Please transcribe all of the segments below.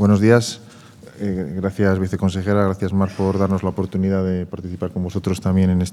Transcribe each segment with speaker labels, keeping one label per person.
Speaker 1: Buenos días. Gracias, viceconsejera. Gracias, Mar, por darnos la oportunidad de participar con vosotros también en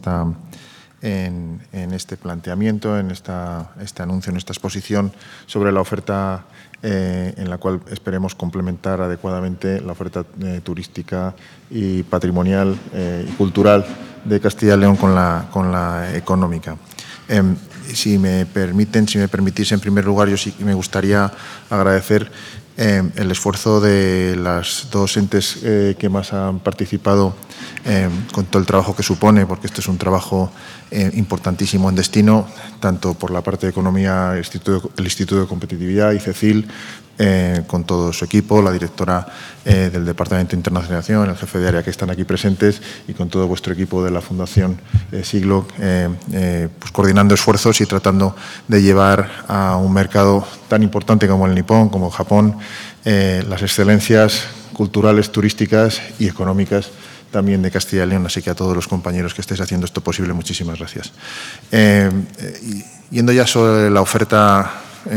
Speaker 1: este planteamiento, en este anuncio, en esta exposición sobre la oferta en la cual esperemos complementar adecuadamente la oferta turística y patrimonial y cultural de Castilla y León con la económica. Si me permitís, en primer lugar, yo sí me gustaría agradecer el esfuerzo de las dos entes que más han participado con todo el trabajo que supone, porque este es un trabajo importantísimo en destino, tanto por la parte de Economía, el Instituto de Competitividad y CECIL, con todo su equipo, la directora del Departamento de Internacionalización, el jefe de área que están aquí presentes y con todo vuestro equipo de la Fundación Siglo, pues coordinando esfuerzos y tratando de llevar a un mercado tan importante como el nipón, como Japón, las excelencias culturales, turísticas y económicas también de Castilla y León. Así que a todos los compañeros que estéis haciendo esto posible, muchísimas gracias. Yendo ya sobre la oferta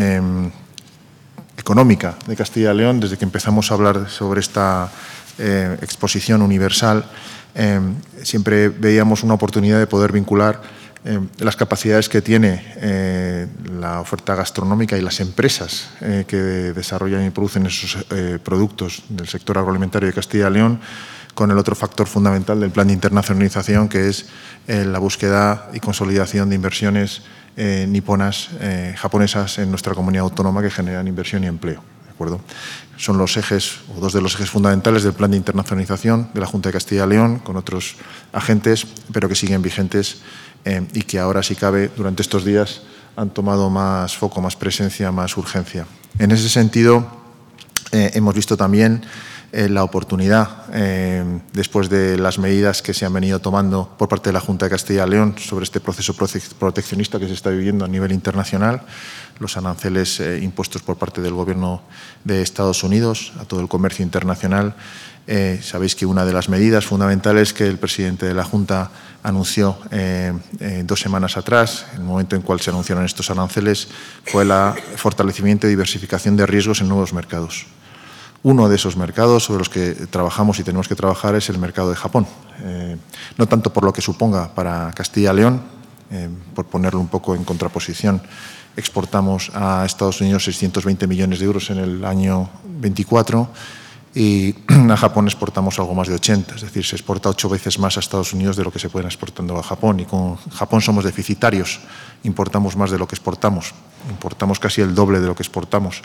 Speaker 1: económica de Castilla y León, desde que empezamos a hablar sobre esta exposición universal, siempre veíamos una oportunidad de poder vincular las capacidades que tiene la oferta gastronómica y las empresas que desarrollan y producen esos productos del sector agroalimentario de Castilla y León con el otro factor fundamental del plan de internacionalización, que es la búsqueda y consolidación de inversiones niponas, japonesas en nuestra comunidad autónoma que generan inversión y empleo. ¿De acuerdo? Son los ejes, o dos de los ejes fundamentales del plan de internacionalización de la Junta de Castilla y León, con otros agentes, pero que siguen vigentes y que ahora, si cabe, durante estos días han tomado más foco, más presencia, más urgencia. En ese sentido, hemos visto también la oportunidad, después de las medidas que se han venido tomando por parte de la Junta de Castilla y León sobre este proceso proteccionista que se está viviendo a nivel internacional, los aranceles impuestos por parte del Gobierno de Estados Unidos a todo el comercio internacional. Sabéis que una de las medidas fundamentales que el presidente de la Junta anunció 2 semanas atrás, en el momento en cual se anunciaron estos aranceles, fue el fortalecimiento y diversificación de riesgos en nuevos mercados. Uno de esos mercados sobre los que trabajamos y tenemos que trabajar es el mercado de Japón. No tanto por lo que suponga para Castilla y León, por ponerlo un poco en contraposición, exportamos a Estados Unidos 620 millones de euros en el año 24 y a Japón exportamos algo más de 80, es decir, se exporta 8 veces más a Estados Unidos de lo que se puede exportando a Japón, y con Japón somos deficitarios, importamos más de lo que exportamos, importamos casi el doble de lo que exportamos.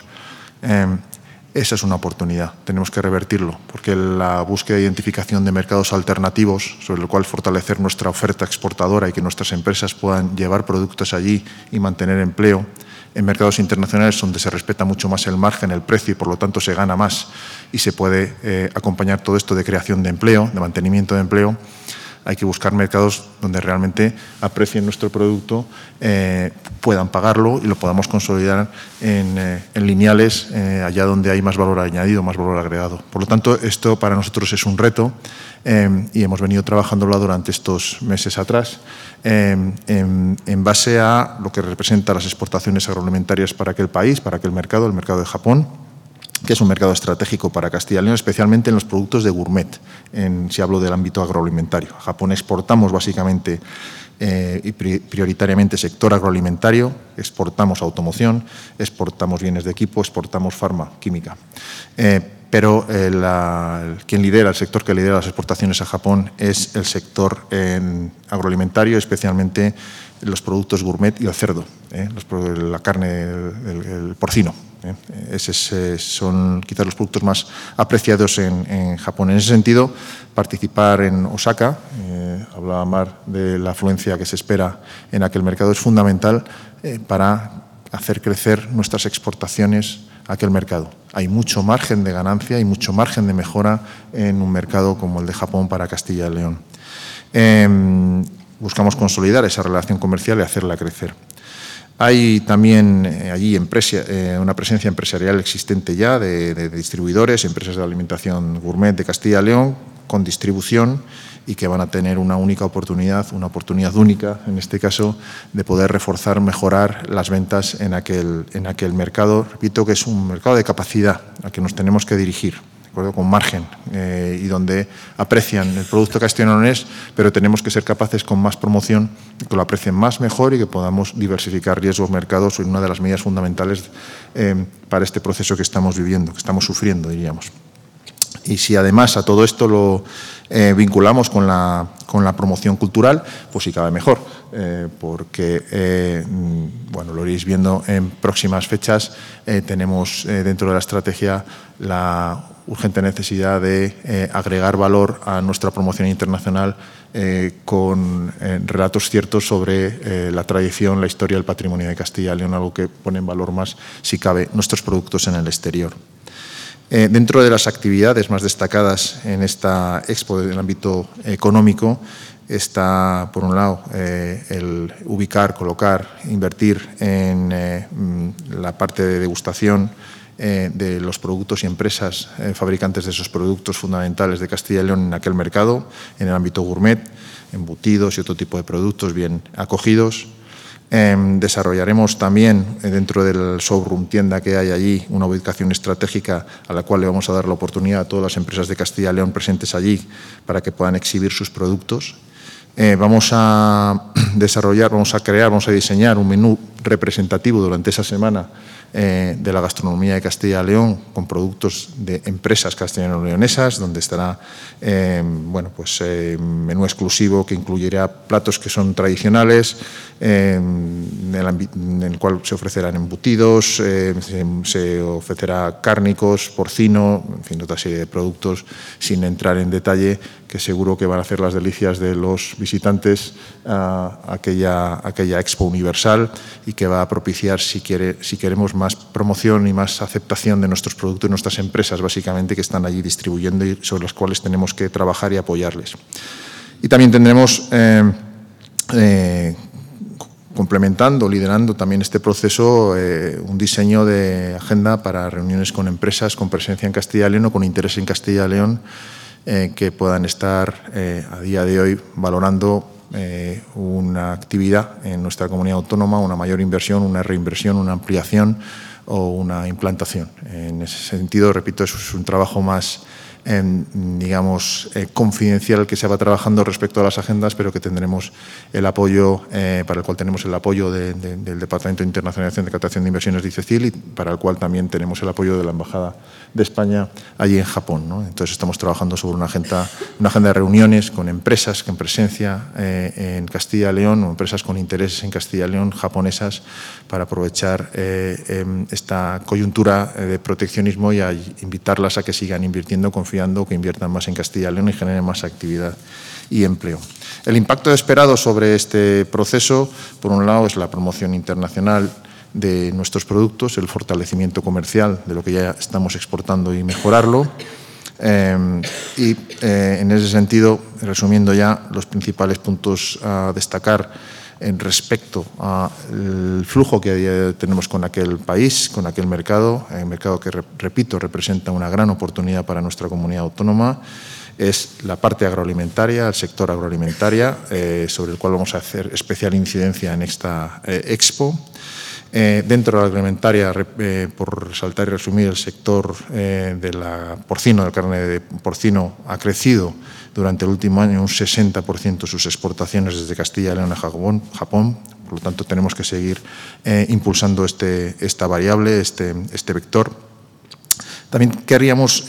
Speaker 1: Esa es una oportunidad, tenemos que revertirlo, porque la búsqueda e identificación de mercados alternativos sobre el cual fortalecer nuestra oferta exportadora y que nuestras empresas puedan llevar productos allí y mantener empleo en mercados internacionales donde se respeta mucho más el margen, el precio, y por lo tanto se gana más y se puede acompañar todo esto de creación de empleo, de mantenimiento de empleo. Hay que buscar mercados donde realmente aprecien nuestro producto, puedan pagarlo y lo podamos consolidar en lineales allá donde hay más valor añadido, más valor agregado. Por lo tanto, esto para nosotros es un reto y hemos venido trabajándolo durante estos meses atrás en base a lo que representa las exportaciones agroalimentarias para aquel país, para aquel mercado, el mercado de Japón, que es un mercado estratégico para Castilla y León, especialmente en los productos de gourmet, si hablo del ámbito agroalimentario. A Japón exportamos básicamente y prioritariamente sector agroalimentario, exportamos automoción, exportamos bienes de equipo, exportamos farma, química. Pero el sector que lidera las exportaciones a Japón es el sector agroalimentario, especialmente los productos gourmet y el cerdo, la carne, el porcino. Esos son quizás los productos más apreciados en Japón. En ese sentido, participar en Osaka, hablaba Mar de la afluencia que se espera en aquel mercado, es fundamental para hacer crecer nuestras exportaciones a aquel mercado. Hay mucho margen de ganancia y mucho margen de mejora en un mercado como el de Japón para Castilla y León. Buscamos consolidar esa relación comercial y hacerla crecer. Hay también allí una presencia empresarial existente ya de distribuidores, empresas de alimentación gourmet de Castilla y León, con distribución y que van a tener una oportunidad única, en este caso, de poder reforzar, mejorar las ventas en aquel mercado. Repito que es un mercado de capacidad al que nos tenemos que dirigir. acuerdo? Con margen y donde aprecian el producto castellano-leonés, pero tenemos que ser capaces con más promoción, que lo aprecien más, mejor y que podamos diversificar riesgos mercados en una de las medidas fundamentales para este proceso que estamos viviendo, que estamos sufriendo, diríamos. Y si además a todo esto lo vinculamos con la promoción cultural, pues sí cabe mejor, porque, bueno, lo iréis viendo en próximas fechas, tenemos dentro de la estrategia la urgente necesidad de agregar valor a nuestra promoción internacional con relatos ciertos sobre la tradición, la historia, el patrimonio de Castilla y León, algo que pone en valor más, si cabe, nuestros productos en el exterior. Dentro de las actividades más destacadas en esta Expo del ámbito económico está, por un lado, el ubicar, colocar, invertir en la parte de degustación de los productos y empresas fabricantes de esos productos fundamentales de Castilla y León en aquel mercado, en el ámbito gourmet, embutidos y otro tipo de productos bien acogidos. Desarrollaremos también dentro del showroom tienda que hay allí una ubicación estratégica a la cual le vamos a dar la oportunidad a todas las empresas de Castilla y León presentes allí para que puedan exhibir sus productos. Vamos a desarrollar, vamos a diseñar un menú representativo durante esa semana de la gastronomía de Castilla y León con productos de empresas castellano-leonesas, donde estará bueno, pues, menú exclusivo que incluirá platos que son tradicionales, en el cual se ofrecerán embutidos, se ofrecerá cárnicos, porcino, en fin, otra serie de productos, sin entrar en detalle, que seguro que van a hacer las delicias de los visitantes a aquella Expo Universal y que va a propiciar, si queremos, más promoción y más aceptación de nuestros productos y nuestras empresas, básicamente, que están allí distribuyendo y sobre las cuales tenemos que trabajar y apoyarles. Y también tendremos, complementando, liderando también este proceso, un diseño de agenda para reuniones con empresas con presencia en Castilla y León o con interés en Castilla y León, que puedan estar a día de hoy valorando una actividad en nuestra comunidad autónoma, una mayor inversión, una reinversión, una ampliación o una implantación. En ese sentido, repito, eso es un trabajo más, digamos, confidencial que se va trabajando respecto a las agendas, pero que tendremos el apoyo, para el cual tenemos el apoyo del Departamento de Internacionalización de Captación de Inversiones de ICECIL y para el cual también tenemos el apoyo de la Embajada de España allí en Japón, ¿no? Entonces estamos trabajando sobre una agenda de reuniones con empresas con presencia en Castilla y León o empresas con intereses en Castilla y León japonesas para aprovechar esta coyuntura de proteccionismo y a invitarlas a que sigan invirtiendo, confiando, que inviertan más en Castilla y León y generen más actividad y empleo. El impacto esperado sobre este proceso, por un lado, es la promoción internacional de nuestros productos, el fortalecimiento comercial de lo que ya estamos exportando y mejorarlo. En ese sentido, resumiendo ya los principales puntos a destacar en respecto al flujo que tenemos con aquel país, con aquel mercado, el mercado que, repito, representa una gran oportunidad para nuestra comunidad autónoma, es la parte agroalimentaria, el sector agroalimentaria, sobre el cual vamos a hacer especial incidencia en esta Expo. Dentro de la agroalimentaria, por resaltar y resumir, el sector del carne de porcino ha crecido durante el último año un 60% sus exportaciones desde Castilla y León a Japón. Por lo tanto, tenemos que seguir impulsando esta variable, este vector. También querríamos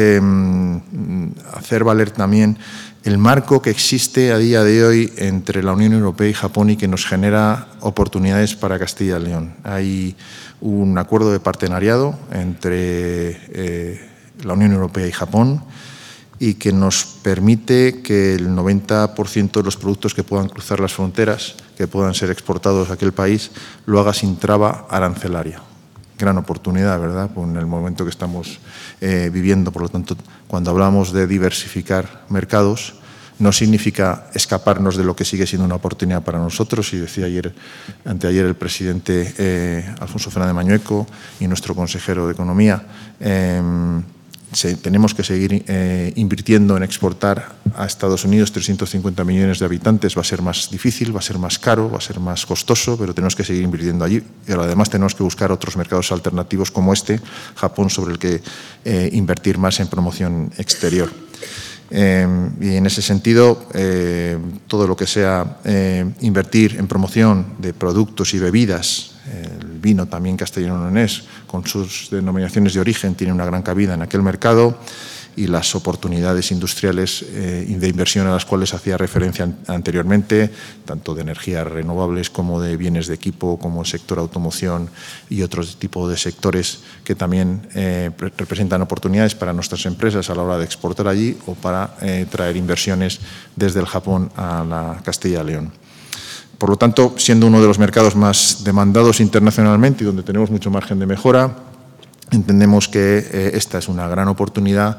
Speaker 1: hacer valer también el marco que existe a día de hoy entre la Unión Europea y Japón y que nos genera oportunidades para Castilla y León. Hay un acuerdo de partenariado entre la Unión Europea y Japón y que nos permite que el 90% de los productos que puedan cruzar las fronteras, que puedan ser exportados a aquel país, lo haga sin traba arancelaria. Gran oportunidad, ¿verdad?, en el momento que estamos viviendo. Por lo tanto, cuando hablamos de diversificar mercados, no significa escaparnos de lo que sigue siendo una oportunidad para nosotros. Y decía anteayer el presidente Alfonso Fernández Mañueco y nuestro consejero de Economía, tenemos que seguir invirtiendo en exportar a Estados Unidos, 350 millones de habitantes. Va a ser más difícil, va a ser más caro, va a ser más costoso, pero tenemos que seguir invirtiendo allí. Pero además tenemos que buscar otros mercados alternativos como Japón, sobre el que invertir más en promoción exterior. Y en ese sentido, todo lo que sea invertir en promoción de productos y bebidas, el vino también castellano-leonés, con sus denominaciones de origen, tiene una gran cabida en aquel mercado, y las oportunidades industriales de inversión a las cuales hacía referencia anteriormente, tanto de energías renovables como de bienes de equipo, como el sector automoción y otros tipos de sectores que también representan oportunidades para nuestras empresas a la hora de exportar allí o para traer inversiones desde el Japón a la Castilla y León. Por lo tanto, siendo uno de los mercados más demandados internacionalmente y donde tenemos mucho margen de mejora, entendemos que esta es una gran oportunidad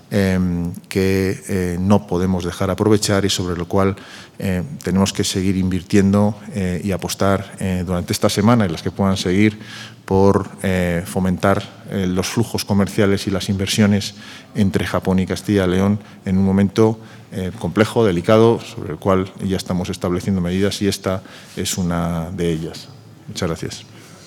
Speaker 1: que no podemos dejar aprovechar y sobre lo cual tenemos que seguir invirtiendo y apostar durante esta semana y las que puedan seguir por fomentar los flujos comerciales y las inversiones entre Japón y Castilla y León en un momento complejo, delicado, sobre el cual ya estamos estableciendo medidas y esta es una de ellas. Muchas gracias.